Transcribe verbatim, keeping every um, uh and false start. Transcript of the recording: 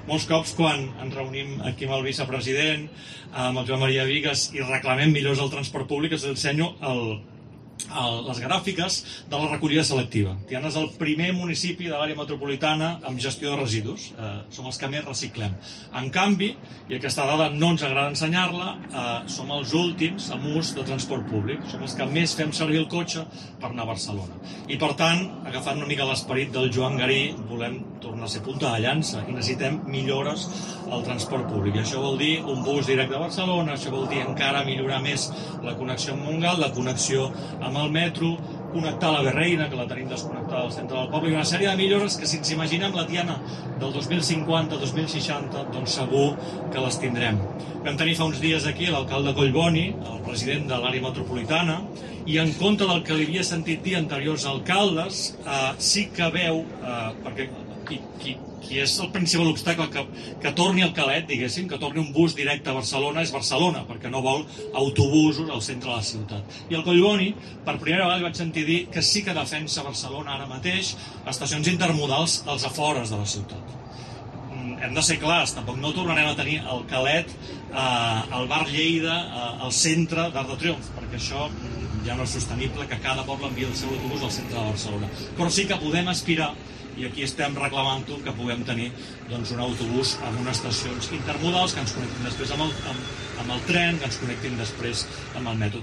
molts cops quan ens reunim aquí amb el vicepresident, amb el Joan Maria Bigues, i reclamem millors el transport públic, us ensenyo el, el, les gràfiques de la recollida selectiva. Tiana és el primer municipi de l'àrea metropolitana amb gestió de residus. Eh, som els que més reciclem. En canvi, i aquesta dada no ens agrada ensenyar-la, eh, som els últims amb ús de transport públic. Som els que més fem servir el cotxe per anar a Barcelona. I per tant, agafant una mica l'esperit del Joan Garí, volem tornar a ser punta de llança i necessitem millores al transport públic. I això vol dir un bus directe a Barcelona, això vol dir encara millorar més la connexió amb Montgat, la connexió amb el metro, connectar la Berreina, que la tenim desconnectada al centre del poble, i una sèrie de millores que, si ens imaginem la Tiana del dos mil cinquanta dos mil seixanta, doncs segur que les tindrem. Vam tenir fa uns dies aquí l'alcalde Collboni, el president de l'àrea metropolitana, i en compte del que li havia sentit dir anteriors alcaldes, eh, sí que veu, eh, perquè qui, qui, qui és el principal obstacle que, que torni el Calet, diguéssim, que torni un bus directe a Barcelona, és Barcelona, perquè no vol autobusos al centre de la ciutat. I el Collboni, per primera vegada, vaig sentir dir que sí que defensa Barcelona ara mateix estacions intermodals als afores de la ciutat. Hem de ser clars, tampoc no tornarem a tenir el Calet, eh, el bar Lleida, eh, al centre d'Arc de Triomf, perquè això ja no és sostenible, que cada poble envia el seu autobús al centre de Barcelona. Però sí que podem aspirar, i aquí estem reclamant-ho, que puguem tenir doncs, un autobús amb unes estacions intermodals que ens connectin després amb el, amb, amb el tren, que ens connectin després amb el metro.